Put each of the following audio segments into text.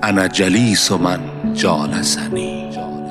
انا جلیس و من جالسنی.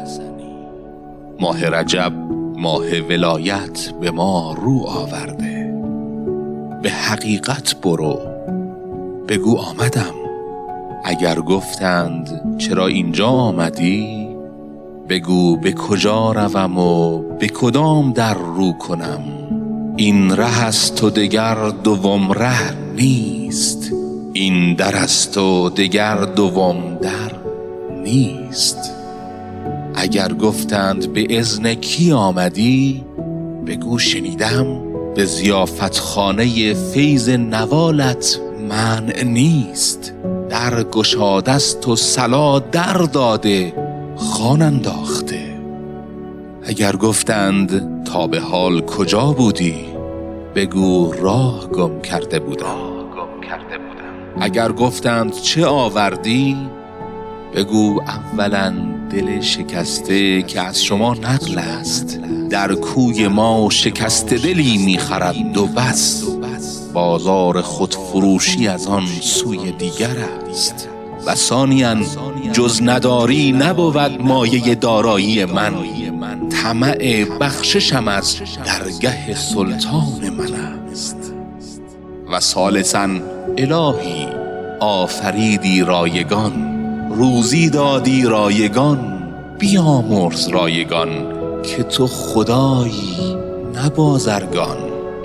ماه رجب ماه ولایت به ما رو آورده. به حقیقت برو، بگو آمدم. اگر گفتند چرا اینجا آمدی، بگو به کجا روم و به کدام در رو کنم. این ره است و دگر دوم ره نیست، این در است و دگر دوم در نیست. اگر گفتند به اذن کی آمدی، بگو شنیدم به ضیافت خانه فیض نوالت منع نیست. در گشاده است و صلا در داده خوان انداخته. اگر گفتند تا به حال کجا بودی، بگو راه گم کرده بودم. اگر گفتند چه آوردی، بگو اولا دل شکسته که از شما نقل است. در کوی ما شکسته دلی می‌خرند و بس. بازار خودفروشی از آن سوی دیگر است. و ثانیاً جز نداری نبود مایه دارایی من. طمع بخششم از درگه سلطان من است. و ثالثاً الهی آفریدی رایگان، روزی دادی رایگان، بیامرز رایگان که تو خدایی نه بازرگان.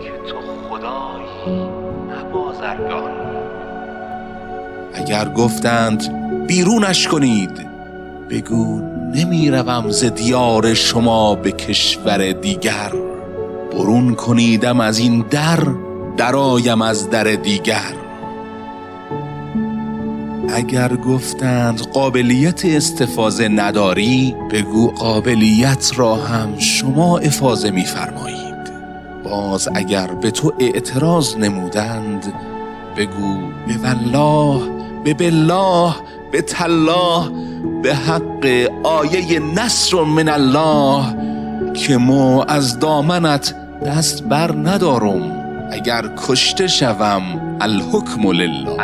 اگر گفتند بیرونش کنید، بگو نمی روم ز دیار شما به کشور دیگر. برون کنیدم از این در، درآیم از در دیگر. اگر گفتند قابلیت استفاضه نداری، بگو قابلیت را هم شما افاضه می فرمایید. باز اگر به تو اعتراض نمودند، بگو به والله، به بالله، به تالله، به حق آیه نصر من الله که ما از دامنت دست بر ندارم. اگر کشته شوم الحکم لله.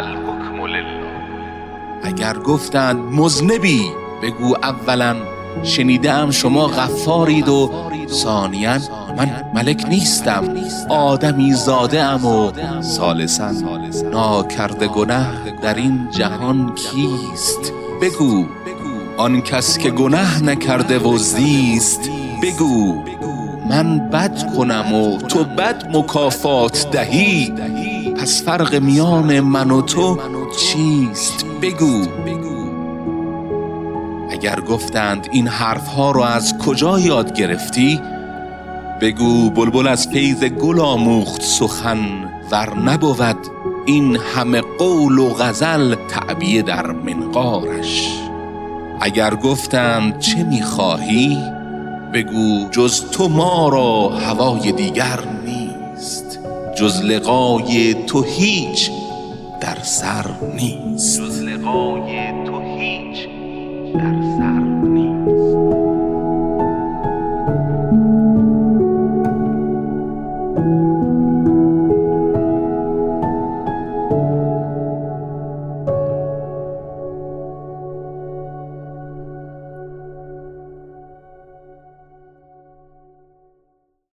اگر گفتند مذنبی، بگو اولا شنیدم شما غفارید و ثانیاً من ملک نیستم، آدمی زاده ام و ثالثاً ناکرده گناه در این جهان کیست. بگو آن کس که گناه نکرده و زیست. بگو من بد کنم و تو بد مکافات دهی، پس فرق میان من و تو چیست. بگو. اگر گفتند این حرفها رو از کجا یاد گرفتی، بگو بلبل از فیض گل آموخت سخن، ور نبود این همه قول و غزل تعبیه در منقارش. اگر گفتند چه میخواهی، بگو جز تو ما را هوای دیگر نیست، جز لقای تو هیچ در سر نیست.